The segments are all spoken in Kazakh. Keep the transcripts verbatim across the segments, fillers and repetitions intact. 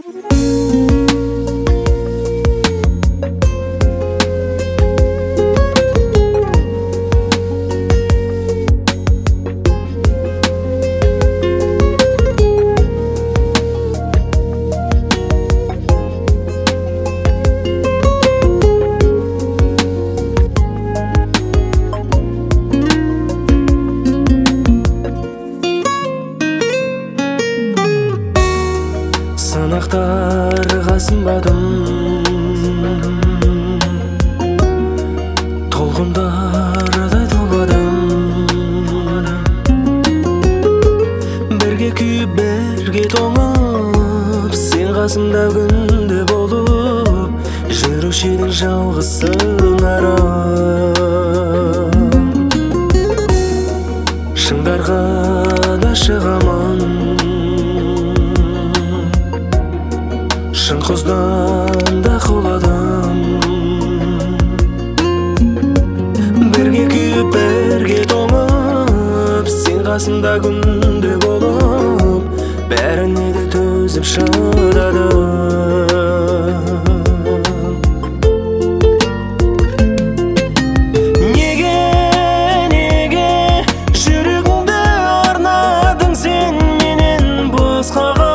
Сынақтарға сынбадым, толқындардай толғадым. Бірге күйіп, бірге тоңып, сен қасымда күнде болып, жүруші едің жалғыз сыңарым. Шыңдарға да шығамын, шын құздан да құладым. Бірге күйіп, бірге тоңып, сен қасымда күнде болып, бәріне де төзіп шыдадым. Неге, неге жүрегіңді арнадың сен менен басқаға?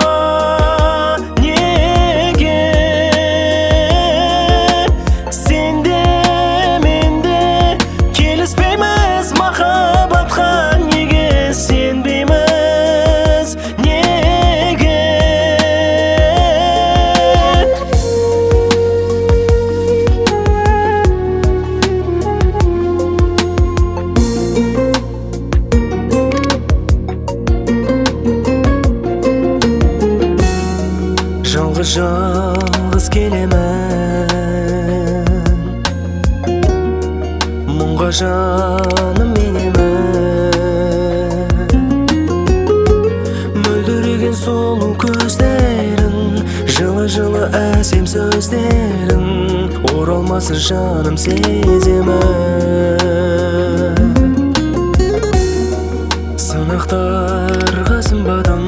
Жалғыз келемін, мұңға жаным менемін. Мөлдіреген сұлу көздерің, жылы-жылы әсем сөздерің, оралмасын жаным сеземін. Сынақтарға сынбадым,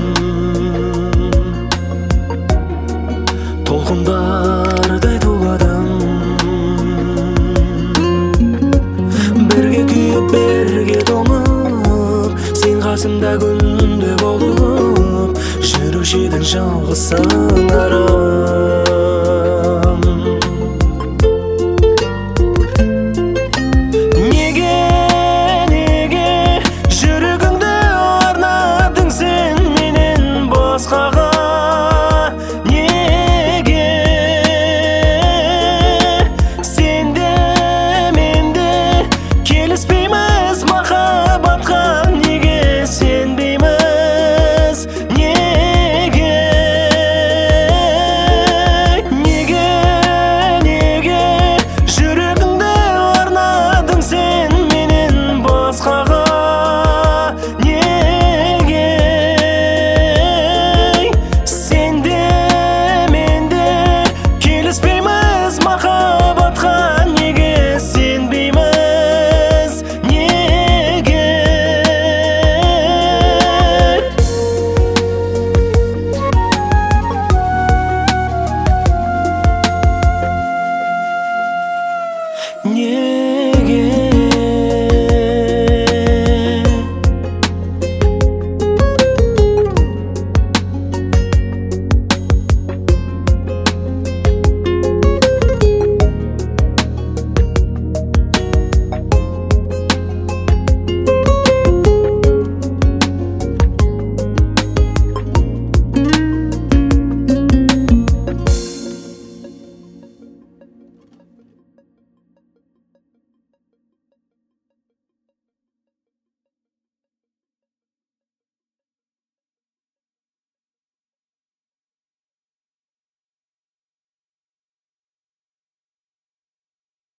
толқындардай толғадым. Бірге күйіп, бірге тоңып, сен қасымда күнде болып, жүруші едің жалғыз сыңарым.